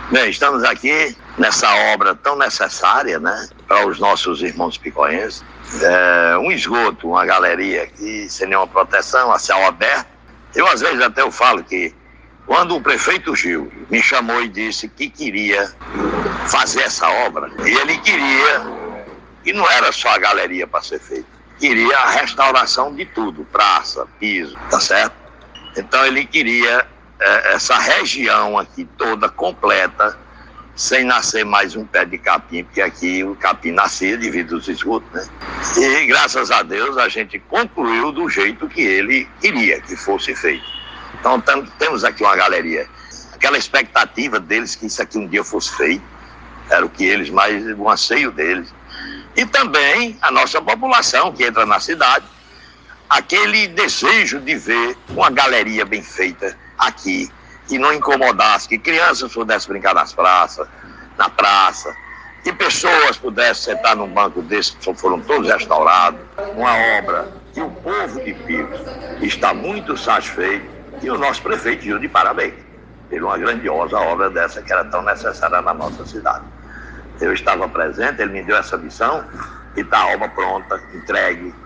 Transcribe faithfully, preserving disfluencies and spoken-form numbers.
Bem, estamos aqui nessa obra tão necessária, né, para os nossos irmãos picoenses. É, um esgoto, uma galeria aqui sem nenhuma proteção, a céu aberto. Eu, às vezes, até eu falo que quando o prefeito Gil me chamou e disse que queria fazer essa obra, e ele queria, e não era só a galeria para ser feita, queria a restauração de tudo, praça, piso, tá certo? Então ele queria é, essa região aqui toda completa, sem nascer mais um pé de capim, porque aqui o capim nascia devido aos esgotos, né? E graças a Deus a gente concluiu do jeito que ele queria que fosse feito. Então tam, temos aqui uma galeria, aquela expectativa deles que isso aqui um dia fosse feito, era o que eles, mais o anseio deles. E também a nossa população que entra na cidade, aquele desejo de ver uma galeria bem feita aqui, que não incomodasse, que crianças pudessem brincar nas praças, na praça, que pessoas pudessem sentar num banco desse, que foram todos restaurados, uma obra que o povo de Picos está muito satisfeito, e o nosso prefeito Gil de parabéns, por uma grandiosa obra dessa que era tão necessária na nossa cidade. Eu estava presente, ele me deu essa missão e está a obra pronta, entregue.